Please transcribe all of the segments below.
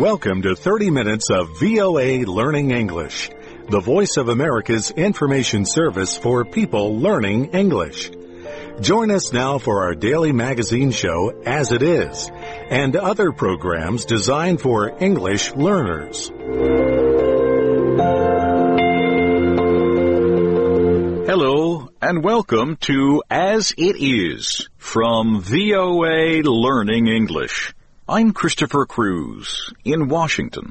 Welcome to 30 minutes of VOA Learning English, the voice of America's information service for people learning English. Join us now for our daily magazine show, As It Is, and other programs designed for English learners. Hello, and welcome to As It Is from VOA Learning English. I'm Christopher Cruz in Washington.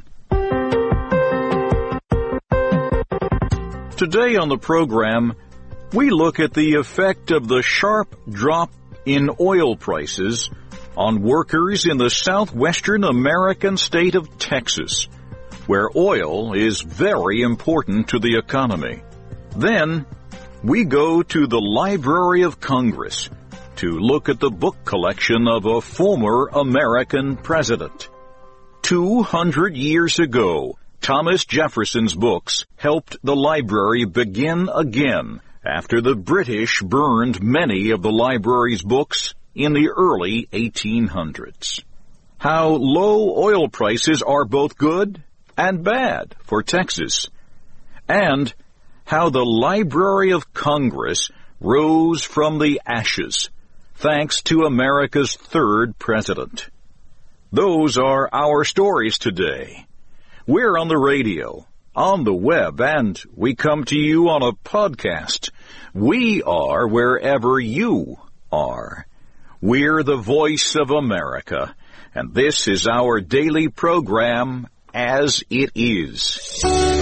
Today on the program, we look at the effect of the sharp drop in oil prices on workers in the southwestern American state of Texas, where oil is very important to the economy. Then, we go to the Library of Congress to look at the book collection of a former American president. 200 years ago, Thomas Jefferson's books helped the library begin again after the British burned many of the library's books in the early 1800s. How low oil prices are both good and bad for Texas, and how the Library of Congress rose from the ashes thanks to America's third president. Those are our stories today. We're on the radio, on the web, and we come to you on a podcast. We are wherever you are. We're the voice of America, and this is our daily program, As It Is.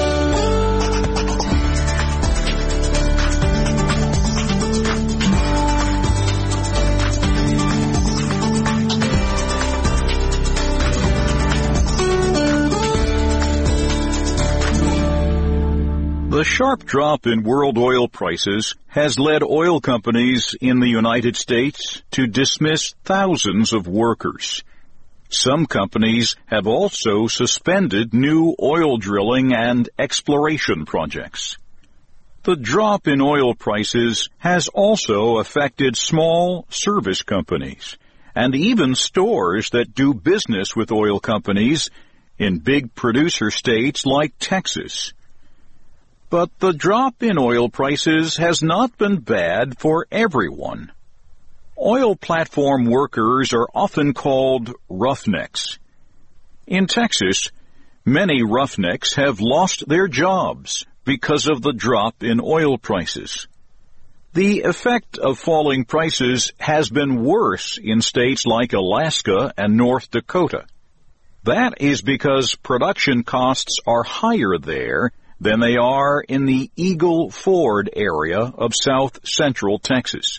The sharp drop in world oil prices has led oil companies in the United States to dismiss thousands of workers. Some companies have also suspended new oil drilling and exploration projects. The drop in oil prices has also affected small service companies and even stores that do business with oil companies in big producer states like Texas. But the drop in oil prices has not been bad for everyone. Oil platform workers are often called roughnecks. In Texas, many roughnecks have lost their jobs because of the drop in oil prices. The effect of falling prices has been worse in states like Alaska and North Dakota. That is because production costs are higher there than they are in the Eagle Ford area of south-central Texas.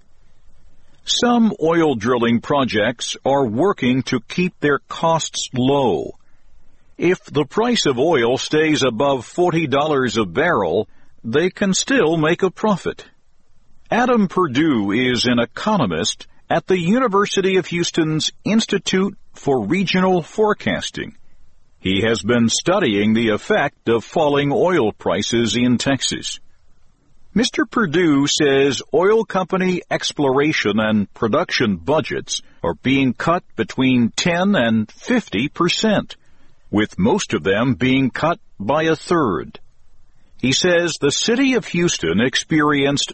Some oil drilling projects are working to keep their costs low. If the price of oil stays above $40 a barrel, they can still make a profit. Adam Perdue is an economist at the University of Houston's Institute for Regional Forecasting. He has been studying the effect of falling oil prices in Texas. Mr. Perdue says oil company exploration and production budgets are being cut between 10 and 50%, with most of them being cut by a third. He says the city of Houston experienced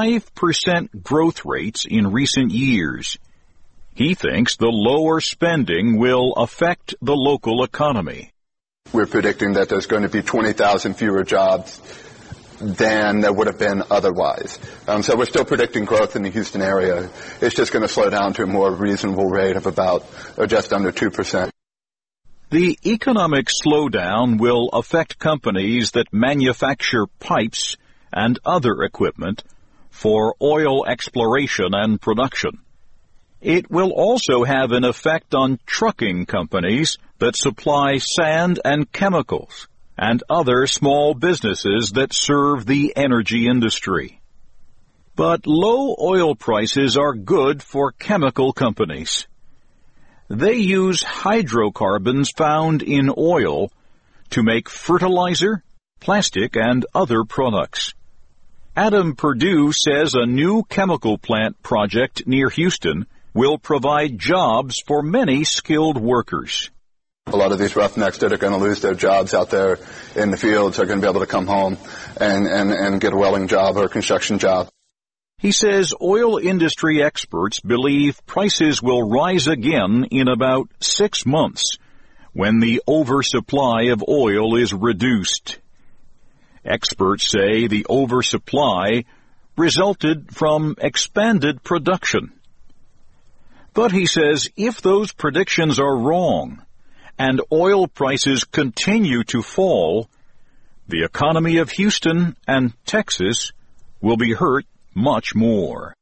5% growth rates in recent years. He thinks the lower spending will affect the local economy. We're predicting that there's going to be 20,000 fewer jobs than there would have been otherwise. So we're still predicting growth in the Houston area. It's just going to slow down to a more reasonable rate of about or just under 2%. The economic slowdown will affect companies that manufacture pipes and other equipment for oil exploration and production. It will also have an effect on trucking companies that supply sand and chemicals, and other small businesses that serve the energy industry. But low oil prices are good for chemical companies. They use hydrocarbons found in oil to make fertilizer, plastic, and other products. Adam Perdue says a new chemical plant project near Houston will provide jobs for many skilled workers. A lot of these roughnecks that are going to lose their jobs out there in the fields are going to be able to come home and get a welding job or a construction job. He says oil industry experts believe prices will rise again in about 6 months when the oversupply of oil is reduced. Experts say the oversupply resulted from expanded production. But he says if those predictions are wrong and oil prices continue to fall, the economy of Houston and Texas will be hurt much more.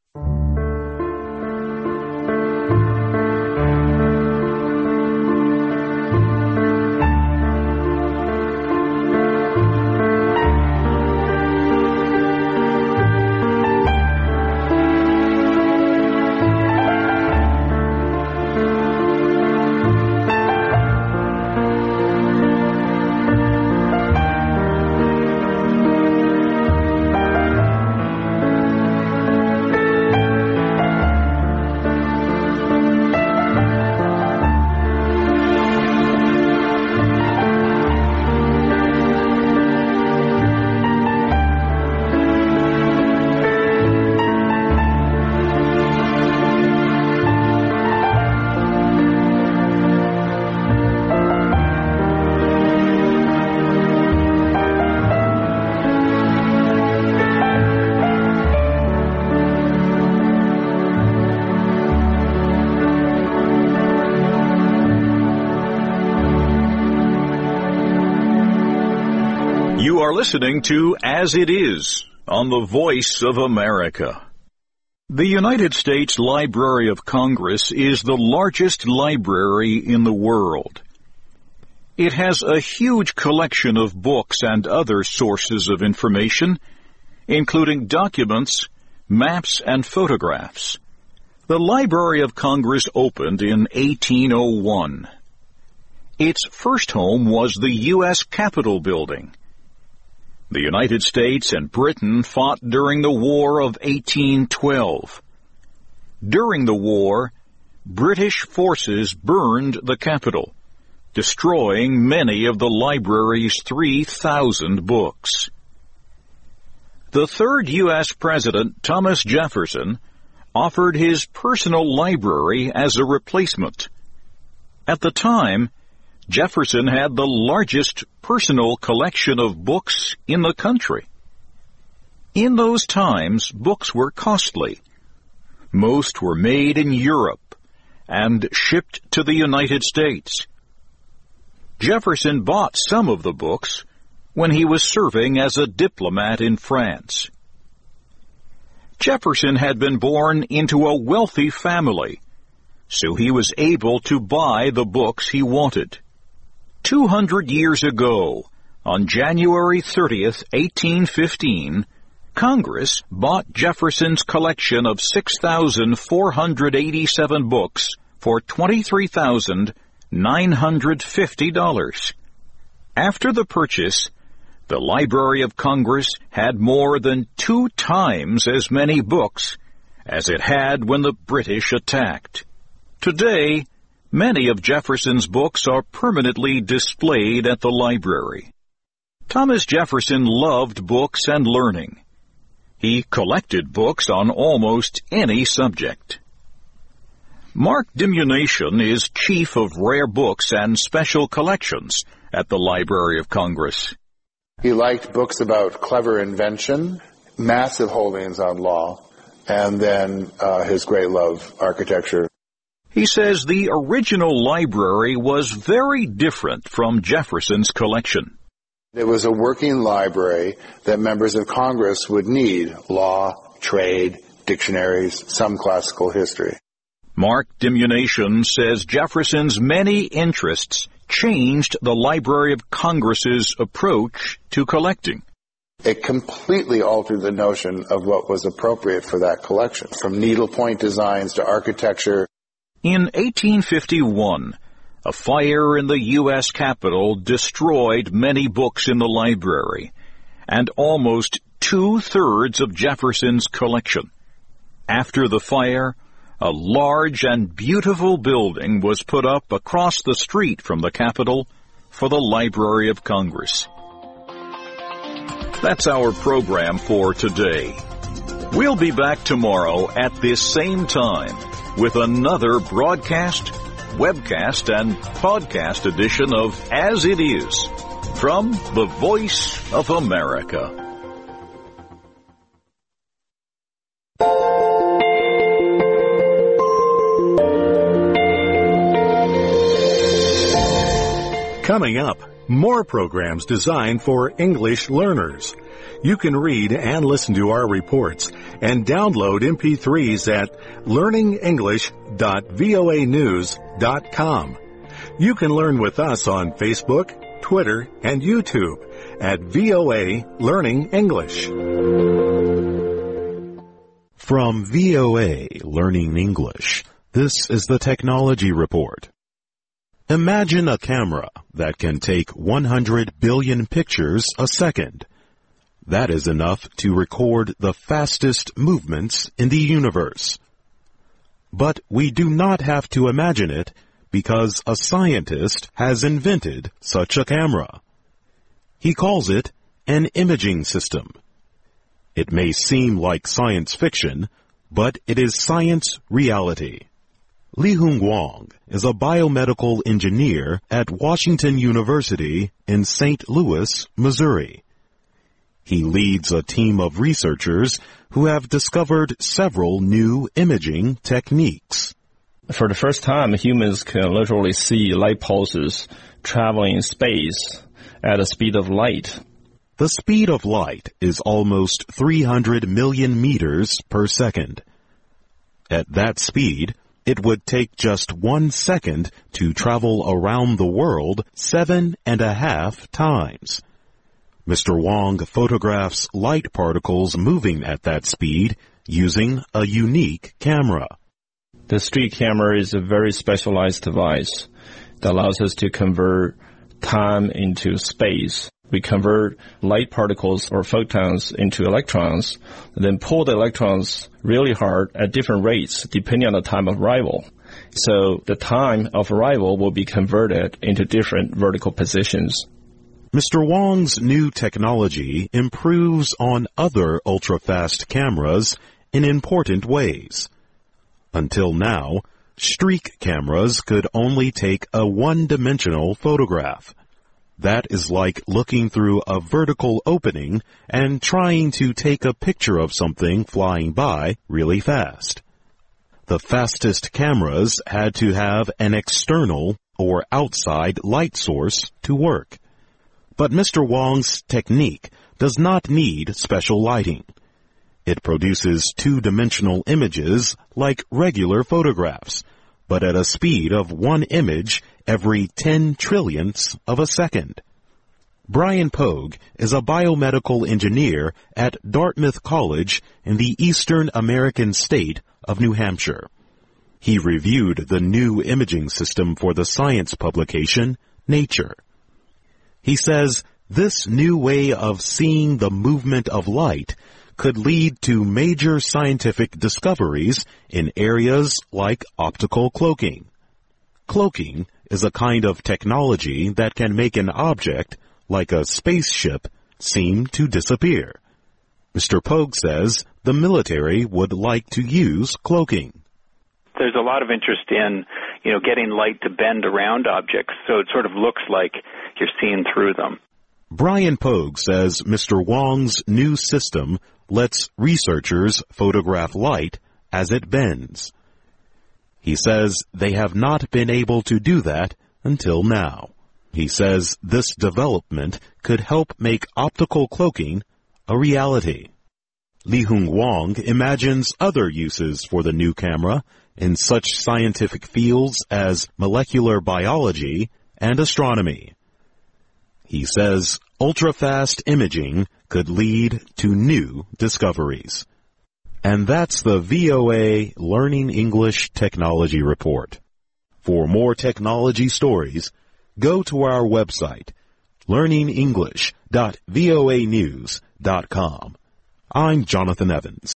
You are listening to As It Is on the Voice of America. The United States Library of Congress is the largest library in the world. It has a huge collection of books and other sources of information, including documents, maps, and photographs. The Library of Congress opened in 1801. Its first home was the U.S. Capitol Building. The United States and Britain fought during the War of 1812. During the war, British forces burned the Capitol, destroying many of the library's 3,000 books. The third U.S. President, Thomas Jefferson, offered his personal library as a replacement. At the time, Jefferson had the largest personal collection of books in the country. In those times, books were costly. Most were made in Europe and shipped to the United States. Jefferson bought some of the books when he was serving as a diplomat in France. Jefferson had been born into a wealthy family, so he was able to buy the books he wanted. 200 years ago, on January 30th, 1815, Congress bought Jefferson's collection of 6,487 books for $23,950. After the purchase, the Library of Congress had more than 2 times as many books as it had when the British attacked. Today, many of Jefferson's books are permanently displayed at the library. Thomas Jefferson loved books and learning. He collected books on almost any subject. Mark Dimunation is Chief of Rare Books and Special Collections at the Library of Congress. He liked books about clever invention, massive holdings on law, and then his great love, architecture. He says the original library was very different from Jefferson's collection. It was a working library that members of Congress would need: law, trade, dictionaries, some classical history. Mark Dimunation says Jefferson's many interests changed the Library of Congress's approach to collecting. It completely altered the notion of what was appropriate for that collection, from needlepoint designs to architecture. In 1851, a fire in the U.S. Capitol destroyed many books in the library and almost 2/3 of Jefferson's collection. After the fire, a large and beautiful building was put up across the street from the Capitol for the Library of Congress. That's our program for today. We'll be back tomorrow at this same time with another broadcast, webcast, and podcast edition of As It Is from the Voice of America. Coming up, more programs designed for English learners. You can read and listen to our reports and download MP3s at learningenglish.voanews.com. You can learn with us on Facebook, Twitter, and YouTube at VOA Learning English. From VOA Learning English, this is the Technology Report. Imagine a camera that can take 100 billion pictures a second. That is enough to record the fastest movements in the universe. But we do not have to imagine it because a scientist has invented such a camera. He calls it an imaging system. It may seem like science fiction, but it is science reality. Li-Hung Wang is a biomedical engineer at Washington University in St. Louis, Missouri. He leads a team of researchers who have discovered several new imaging techniques. For the first time, humans can literally see light pulses traveling in space at the speed of light. The speed of light is almost 300 million meters per second. At that speed, it would take just 1 second to travel around the world 7.5 times. Mr. Wang photographs light particles moving at that speed using a unique camera. The street camera is a very specialized device that allows us to convert time into space. We convert light particles or photons into electrons, then pull the electrons really hard at different rates depending on the time of arrival. So the time of arrival will be converted into different vertical positions. Mr. Wang's new technology improves on other ultra-fast cameras in important ways. Until now, streak cameras could only take a one-dimensional photograph. That is like looking through a vertical opening and trying to take a picture of something flying by really fast. The fastest cameras had to have an external or outside light source to work. But Mr. Wang's technique does not need special lighting. It produces two-dimensional images like regular photographs, but at a speed of one image every 10 trillionths of a second. Brian Pogue is a biomedical engineer at Dartmouth College in the eastern American state of New Hampshire. He reviewed the new imaging system for the science publication Nature. He says this new way of seeing the movement of light could lead to major scientific discoveries in areas like optical cloaking. Cloaking is a kind of technology that can make an object, like a spaceship, seem to disappear. Mr. Pogue says the military would like to use cloaking. There's a lot of interest in, getting light to bend around objects, so it sort of looks like you're seeing through them. Brian Pogue says Mr. Wang's new system lets researchers photograph light as it bends. He says they have not been able to do that until now. He says this development could help make optical cloaking a reality. Li-Hung Wang imagines other uses for the new camera in such scientific fields as molecular biology and astronomy. He says ultra-fast imaging could lead to new discoveries. And that's the VOA Learning English Technology Report. For more technology stories, go to our website, learningenglish.voanews.com. I'm Jonathan Evans.